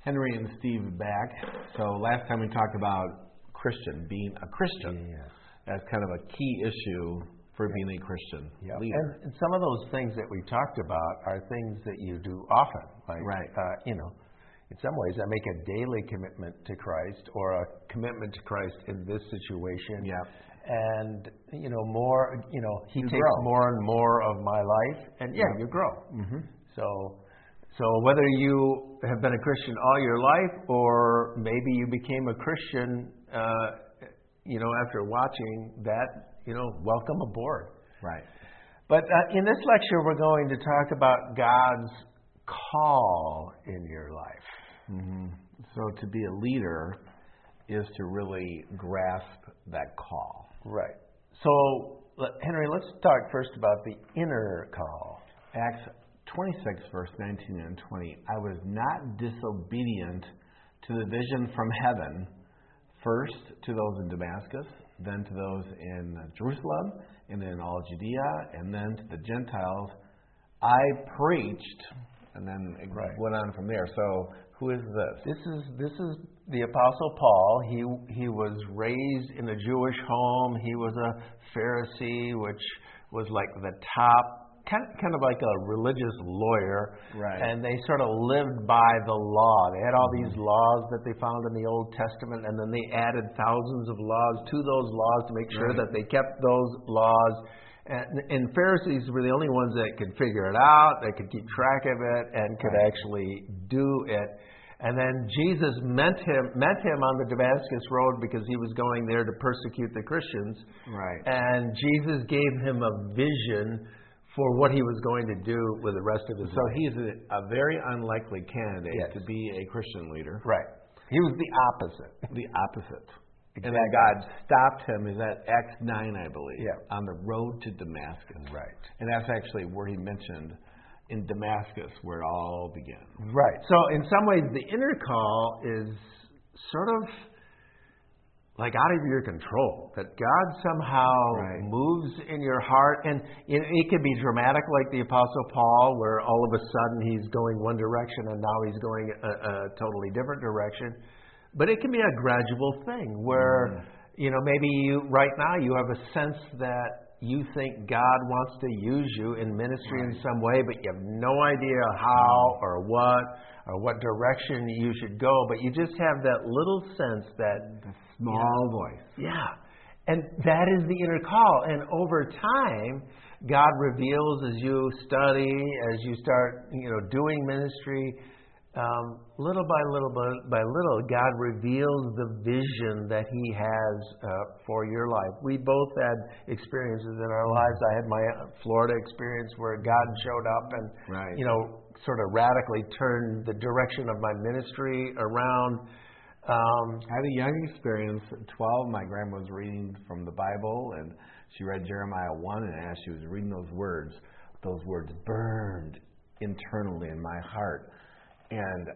Henry and Steve back. So last time we talked about being a Christian. Yes. That's kind of a key issue for being a Christian leader. And some of those things that we talked about are things that you do often. Like, in some ways, I make a daily commitment to Christ or a commitment to Christ in this situation. Yeah. And, more, He takes grow. more and more of my life. And, you grow. Mm-hmm. So whether you have been a Christian all your life or maybe you became a Christian, after watching that, welcome aboard. Right. But in this lecture, we're going to talk about God's call in your life. Mm-hmm. So to be a leader is to really grasp that call. Right. So, Henry, let's talk first about the inner call. Acts 26, verse 19 and 20. I was not disobedient to the vision from heaven, first to those in Damascus, then to those in Jerusalem, and then all Judea, and then to the Gentiles. I preached, and then it went on from there. So, who is this? This is the Apostle Paul. He was raised in a Jewish home. He was a Pharisee, which was like the top, kind of like a religious lawyer. Right. And they sort of lived by the law. They had all these laws that they found in the Old Testament, and then they added thousands of laws to those laws to make sure that they kept those laws. And Pharisees were the only ones that could figure it out, that could keep track of it, and could actually do it. And then Jesus met him on the Damascus Road because he was going there to persecute the Christians. Right. And Jesus gave him a vision for what he was going to do with the rest of his life. So he's a very unlikely candidate to be a Christian leader. Right. He was the opposite. The opposite. Exactly. And then God stopped him, is that Acts 9, I believe, on the road to Damascus. Right. And that's actually where he mentioned in Damascus where it all began. Right. So in some ways, the inner call is sort of like out of your control, that God somehow moves in your heart. And it could be dramatic like the Apostle Paul, where all of a sudden he's going one direction and now he's going a totally different direction. But it can be a gradual thing where, maybe right now you have a sense that you think God wants to use you in ministry in some way, but you have no idea how or what direction you should go. But you just have that little sense that small voice. Yeah. And that is the inner call. And over time, God reveals as you study, as you start, doing ministry, little by little, God reveals the vision that He has for your life. We both had experiences in our lives. I had my Florida experience where God showed up and, sort of radically turned the direction of my ministry around. I had a young experience. At 12, my grandma was reading from the Bible, and she read Jeremiah 1, and as she was reading those words burned internally in my heart. And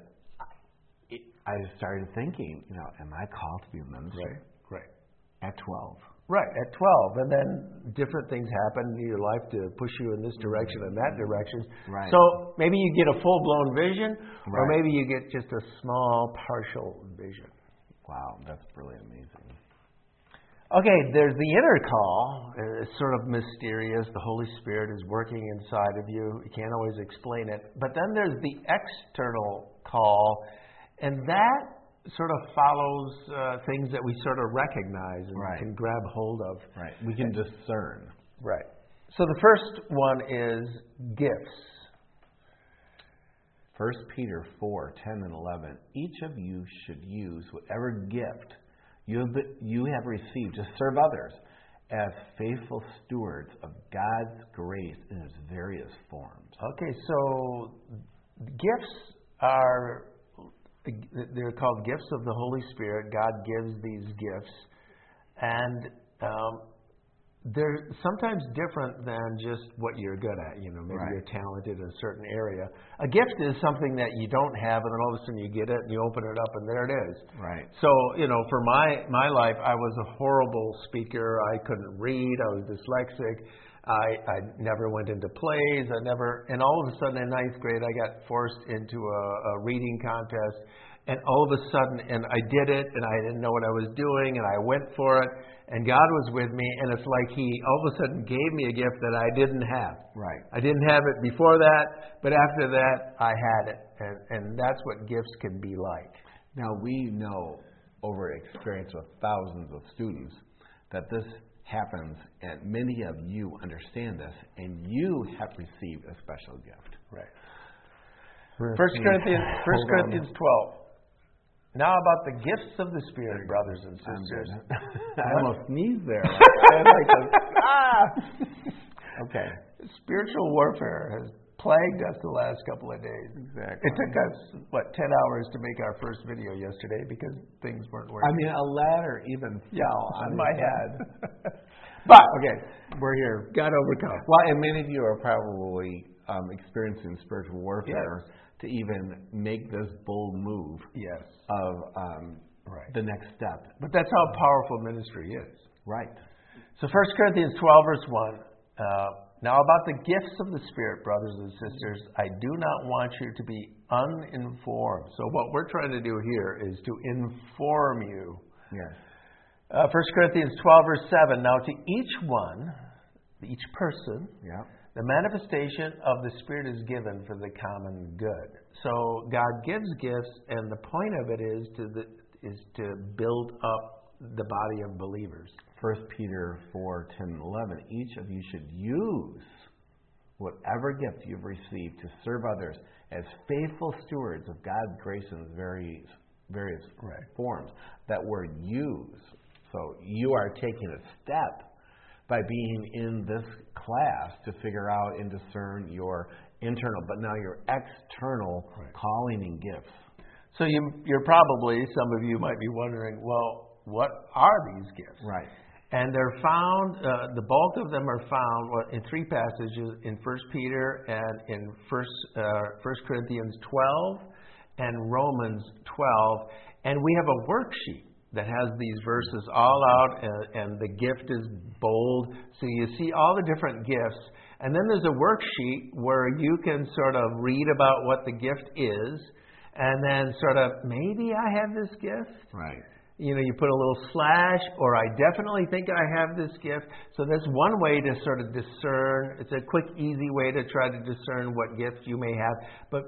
I started thinking, am I called to be a minister? Right. At 12. Right, at 12. And then different things happen in your life to push you in this direction and that direction. Right. So maybe you get a full-blown vision, or maybe you get just a small, partial vision. Wow, that's really amazing. Okay, there's the inner call. It's sort of mysterious. The Holy Spirit is working inside of you. You can't always explain it. But then there's the external call, and that sort of follows things that we sort of recognize and can grab hold of. Right. We can discern. Right. So the first one is gifts. 1 Peter 4, 10 and 11. Each of you should use whatever gift you have received to serve others as faithful stewards of God's grace in its various forms. Okay, so gifts they're called gifts of the Holy Spirit. God gives these gifts. And they're sometimes different than just what you're good at. Maybe you're talented in a certain area. A gift is something that you don't have, and then all of a sudden you get it, and you open it up, and there it is. Right. So, for my life, I was a horrible speaker. I couldn't read. I was dyslexic. I never went into plays. And all of a sudden in ninth grade, I got forced into a reading contest. And all of a sudden, and I did it, and I didn't know what I was doing, and I went for it, and God was with me, and it's like He all of a sudden gave me a gift that I didn't have. Right. I didn't have it before that, but after that, I had it. And that's what gifts can be like. Now, we know over experience with thousands of students that this happens, and many of you understand this, and you have received a special gift. Right. 1 Corinthians 12. Now about the gifts of the Spirit, brothers and sisters. I almost sneezed there. Okay. Spiritual warfare has plagued us the last couple of days. Exactly. It took us, 10 hours to make our first video yesterday because things weren't working. I mean, a ladder even fell on my head. But, okay, we're here. Got overcome. Well, and many of you are probably experiencing spiritual warfare to even make this bold move of the next step. But that's how powerful ministry is. Right. So 1 Corinthians 12, verse 1. Now about the gifts of the Spirit, brothers and sisters, I do not want you to be uninformed. So what we're trying to do here is to inform you. Yes. 1 Corinthians 12, verse 7. Now to each one, each person, the manifestation of the Spirit is given for the common good. So God gives gifts, and the point of it is to build up the body of believers. 1 Peter 4, 10, 11. Each of you should use whatever gift you've received to serve others as faithful stewards of God's grace in various forms. That word use. So you are taking a step by being in this class to figure out and discern your internal, but now your external calling and gifts. So you're probably, some of you might be wondering, well, what are these gifts? Right. And they're found, the bulk of them are found in three passages, in 1 Peter and in 1 Corinthians 12 and Romans 12. And we have a worksheet that has these verses all out, and the gift is bold. So you see all the different gifts. And then there's a worksheet where you can sort of read about what the gift is, and then sort of, maybe I have this gift. Right. You know, you put a little slash, or I definitely think I have this gift. So that's one way to sort of discern. It's a quick, easy way to try to discern what gifts you may have.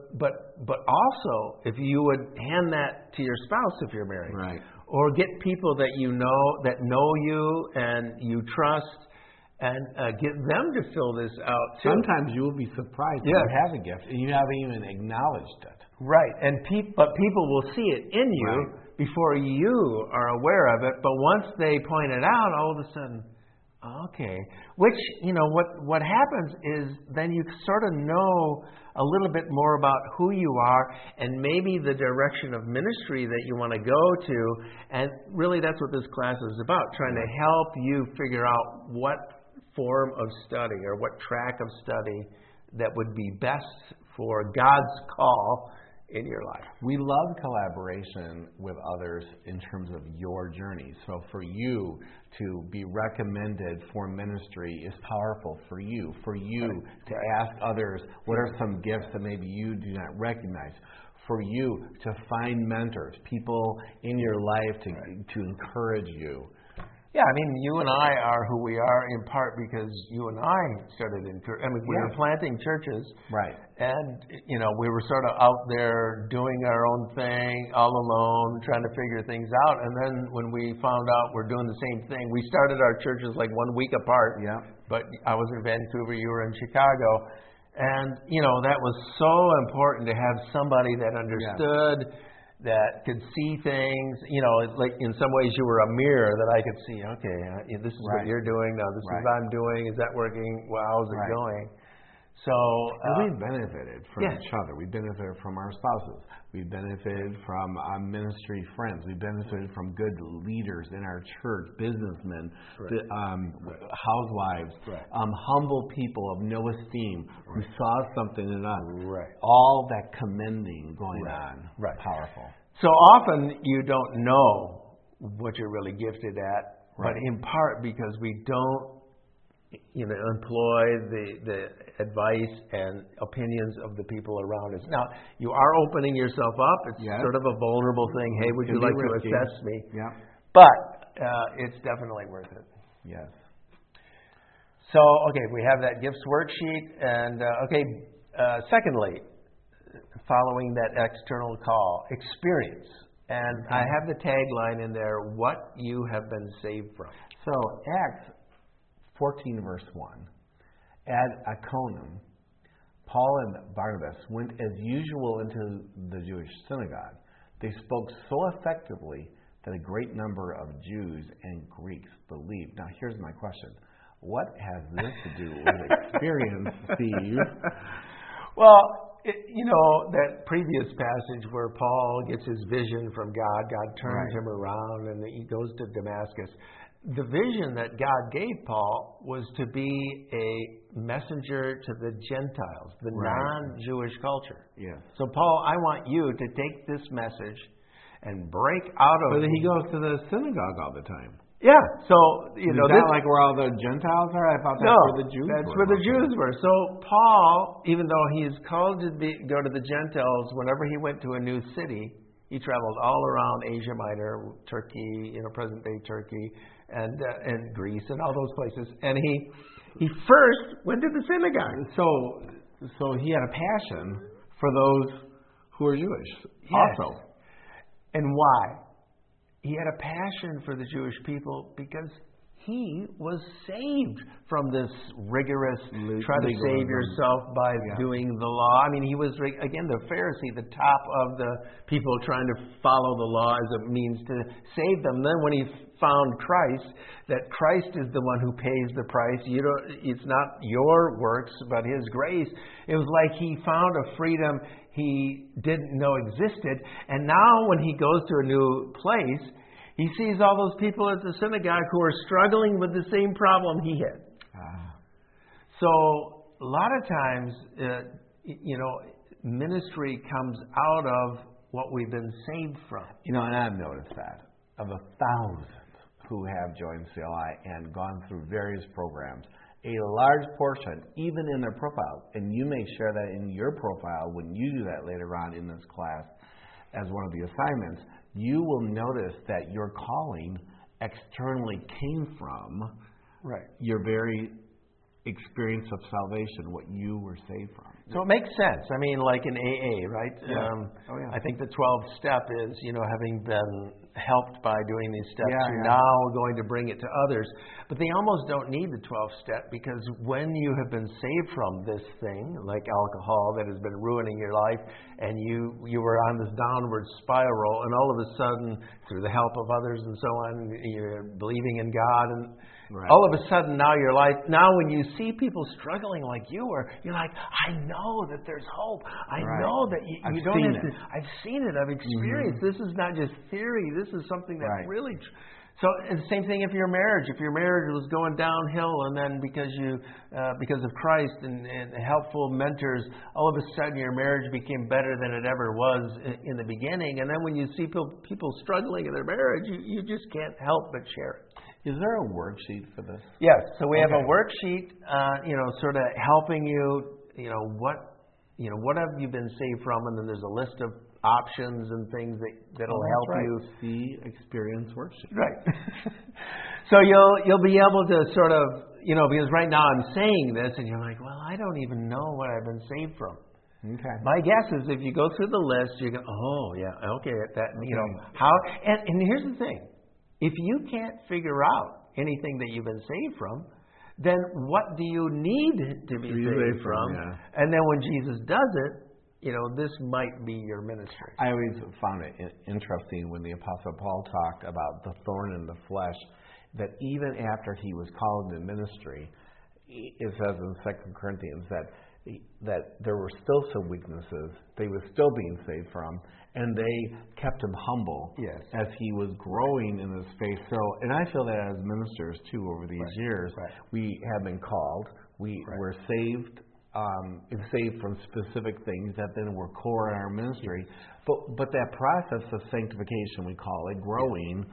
But also, if you would hand that to your spouse if you're married. Right. Or get people that you know you and you trust, and get them to fill this out too. Sometimes you will be surprised that you have a gift and you haven't even acknowledged it. Right. But people will see it in you before you are aware of it. But once they point it out, all of a sudden, okay. Which, you know, what happens is then you sort of know a little bit more about who you are and maybe the direction of ministry that you want to go to. And really that's what this class is about, trying to help you figure out what form of study or what track of study that would be best for God's call in your life. We love collaboration with others in terms of your journey. So for you to be recommended for ministry is powerful for you. For you to ask others, what are some gifts that maybe you do not recognize? For you to find mentors, people in your life to encourage you. Yeah, I mean, you and I are who we are in part because you and I started we were planting churches. Right. And, you know, we were sort of out there doing our own thing, all alone, trying to figure things out. And then when we found out we're doing the same thing, we started our churches like 1 week apart. Yeah. But I was in Vancouver, you were in Chicago. And, you know, that was so important to have somebody that understood, that could see things. You know, like in some ways you were a mirror that I could see, okay, this is what you're doing, now this is what I'm doing, is that working, well, how's it going? So we've benefited from each other. We benefited from our spouses. We benefited from ministry friends. We benefited from good leaders in our church, businessmen, housewives, humble people of no esteem who saw something in us. Right. All that commending going on. Right. Powerful. So often you don't know what you're really gifted at, but in part because we don't employ the advice and opinions of the people around us. Now, you are opening yourself up. It's sort of a vulnerable thing. Hey, would you like to assess me? Yeah. But it's definitely worth it. Yes. So, okay, we have that gifts worksheet. And, secondly, following that external call, experience. And I have the tagline in there, what you have been saved from. So, Acts 14, verse 1. At Iconium, Paul and Barnabas went as usual into the Jewish synagogue. They spoke so effectively that a great number of Jews and Greeks believed. Now, here's my question. What has this to do with experience, Steve? Well, that previous passage where Paul gets his vision from God, God turns him around and he goes to Damascus. The vision that God gave Paul was to be a messenger to the Gentiles, the non-Jewish culture. Yes. So, Paul, I want you to take this message and break out of... But he goes to the synagogue all the time. Yeah, so, Is that like where all the Gentiles are? I thought that's where the Jews were. That's where the Jews were. So Paul, even though he is called to go to the Gentiles, whenever he went to a new city, he traveled all around Asia Minor, Turkey, present-day Turkey, and Greece, and all those places. And he first went to the synagogue. So he had a passion for those who are Jewish also. And why? He had a passion for the Jewish people because he was saved from this rigorous, try to save yourself by doing the law. I mean, he was, again, the Pharisee, the top of the people trying to follow the law as a means to save them. Then when he found Christ, that Christ is the one who pays the price. It's not your works, but his grace. It was like he found a freedom he didn't know existed. And now when he goes to a new place, he sees all those people at the synagogue who are struggling with the same problem he had. So a lot of times, ministry comes out of what we've been saved from. And I've noticed that. Of the thousands who have joined CLI and gone through various programs, a large portion, even in their profile, and you may share that in your profile when you do that later on in this class as one of the assignments, you will notice that your calling externally came from your very experience of salvation, what you were saved from. So it makes sense. I mean, like in AA, right? Yeah. I think the 12th step is, having been helped by doing these steps, you're now going to bring it to others. But they almost don't need the 12th step because when you have been saved from this thing, like alcohol that has been ruining your life, and you were on this downward spiral, and all of a sudden, through the help of others and so on, you're believing in God, and all of a sudden now your life, now when you see people struggling like you were, you're like, I know that there's hope. I know that you don't have to. I've seen it. I've experienced. This is not just theory. This is something that really. So and the same thing if your marriage was going downhill, and then because of Christ and helpful mentors, all of a sudden your marriage became better than it ever was in the beginning. And then when you see people struggling in their marriage, you just can't help but share it. Is there a worksheet for this? Yes. So we have a worksheet, sort of helping you, what have you been saved from, and then there's a list of options and things that'll help you. See experience worksheet. Right. So you'll be able to sort of, because right now I'm saying this, and you're like, well, I don't even know what I've been saved from. Okay. My guess is if you go through the list, you're going, how, and here's the thing. If you can't figure out anything that you've been saved from, then what do you need to be saved from? Yeah. And then when Jesus does it, this might be your ministry. I always found it interesting when the Apostle Paul talked about the thorn in the flesh, that even after he was called into ministry, it says in 2 Corinthians that there were still some weaknesses they were still being saved from, and they kept him humble as he was growing in this faith. So, and I feel that as ministers too over these years, we have been called, we were saved saved from specific things that then were core in our ministry. But that process of sanctification, we call it, growing,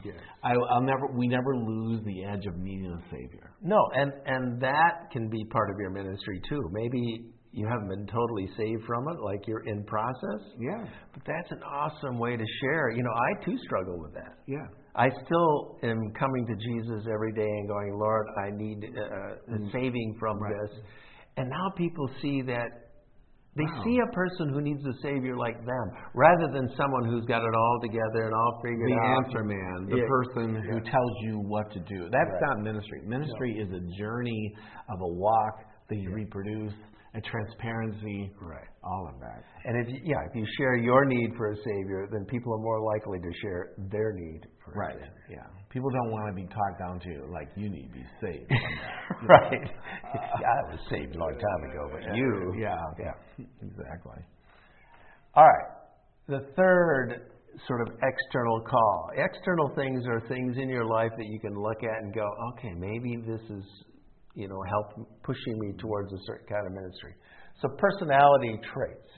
we never lose the edge of meeting a Savior. No, and that can be part of your ministry too. Maybe you haven't been totally saved from it, like you're in process. Yeah. But that's an awesome way to share. I too struggle with that. Yeah. I still am coming to Jesus every day and going, Lord, I need a saving from this. And now people see that they see a person who needs a Savior like them, rather than someone who's got it all together and all figured out. The answer man, the person who tells you what to do. That's not ministry. Ministry is a journey of a walk that you reproduce, a transparency, all of that. And if you share your need for a Savior, then people are more likely to share their need for a Savior. Yeah. People don't want to be talked down to like you need to be saved. Right. I was saved a long time ago, but you. Yeah. Exactly. All right. The third sort of external call. External things are things in your life that you can look at and go, okay, maybe this is help pushing me towards a certain kind of ministry. So personality traits.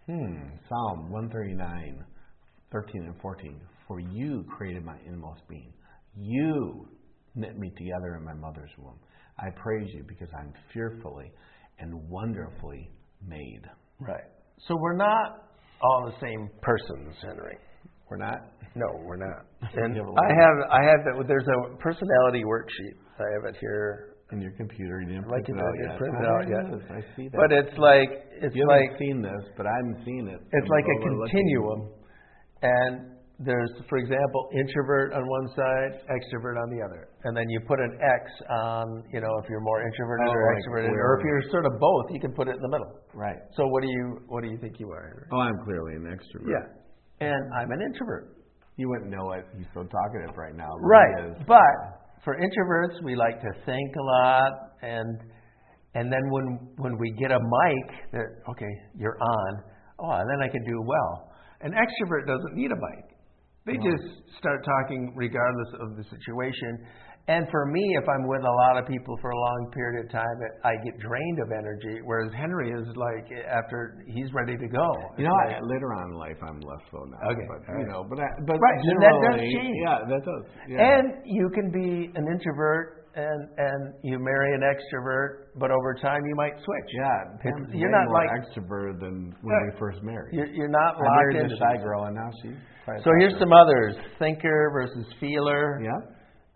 Psalm 139, 13 and 14. For you created my inmost being. You knit me together in my mother's womb. I praise you because I'm fearfully and wonderfully made. Right. So we're not all the same persons, Henry. We're not? No, we're not. And I have that. There's a personality worksheet. I have it here. In your computer, you didn't print it out yet. I see that. But it's like you haven't seen this, but I'm seeing it. It's like a continuum, and there's, for example, introvert on one side, extrovert on the other, and then you put an X on, if you're more introverted or extroverted, or if you're sort of both, you can put it in the middle. Right. So what do you think you are, Henry? Oh, I'm clearly an extrovert. Yeah, and I'm an introvert. You wouldn't know it. He's so talkative right now. Right, but for introverts, we like to think a lot, and then when we get a mic, okay, you're on. And then I can do well. An extrovert doesn't need a mic. They just start talking regardless of the situation. And for me, if I'm with a lot of people for a long period of time, I get drained of energy, whereas Henry is like, after he's ready to go. Later on in life, I'm less so now. Okay. But right, and that does change. Yeah, that does. Yeah. And you can be an introvert and you marry an extrovert, but over time you might switch. Yeah, you're not more extrovert than when we first married. You're not locked into a shy girl, and now she's so here's some others: thinker versus feeler. Yeah.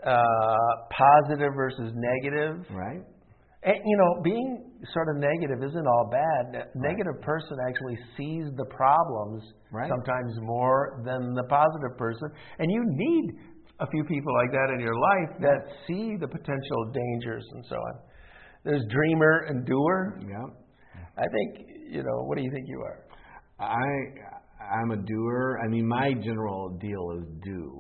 Positive versus negative. Right. And, being sort of negative isn't all bad. A negative person actually sees the problems sometimes more than the positive person. And you need a few people like that in your life that see the potential dangers and so on. There's dreamer and doer. Yeah. I think, what do you think you are? I'm a doer. I mean, my general deal is do.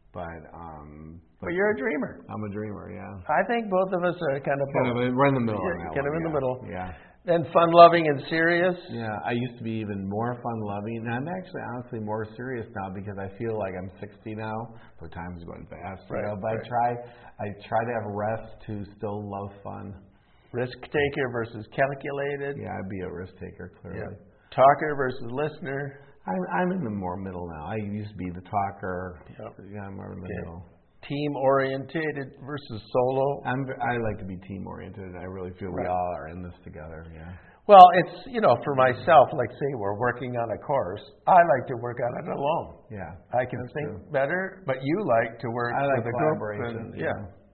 But you're a dreamer. I'm a dreamer, yeah. I think both of us are kind of we're in the middle. Kind of in the middle. Yeah. Then fun-loving and serious. Yeah, I used to be even more fun-loving. And I'm actually honestly more serious now because I feel like I'm 60 now. But time's going fast, But I try to have rest to still love fun. Risk taker versus calculated. Yeah, I'd be a risk taker, clearly. Yeah. Talker versus listener. I'm in the more middle now. I used to be the talker. Yep. Yeah, I'm more in the middle. Team-oriented versus solo. I like to be team-oriented. I really feel we all are in this together. Yeah. Well, it's, for myself, like say we're working on a course, I like to work on it alone. Yeah. I can think better, but you like to work with a collaboration. Group.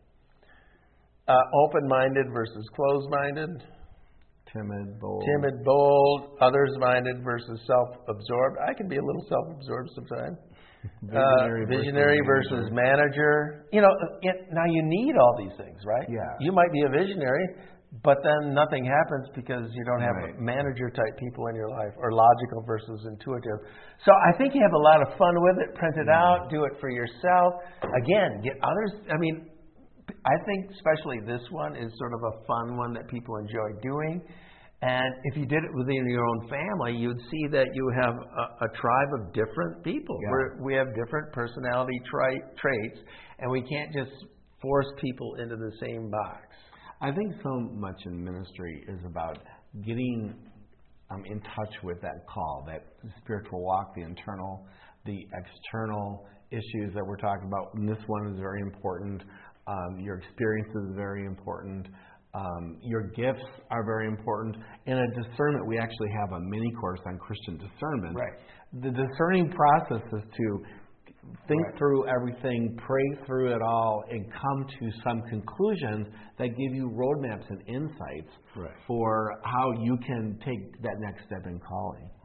Open-minded versus closed-minded. Timid, bold, others-minded versus self-absorbed. I can be a little self-absorbed sometimes. Visionary versus manager. Now you need all these things, right? Yeah. You might be a visionary, but then nothing happens because you don't have manager-type people in your life, or logical versus intuitive. So I think you have a lot of fun with it. Print it out. Do it for yourself. Again, get others. I mean, I think especially this one is sort of a fun one that people enjoy doing. And if you did it within your own family, you'd see that you have a tribe of different people. Yeah. We have different personality traits, and we can't just force people into the same box. I think so much in ministry is about getting in touch with that call, that spiritual walk, the internal, the external issues that we're talking about. And this one is very important. Your experience is very important. Your gifts are very important. And a discernment, we actually have a mini course on Christian discernment. Right. The discerning process is to think through everything, pray through it all, and come to some conclusions that give you roadmaps and insights for how you can take that next step in calling.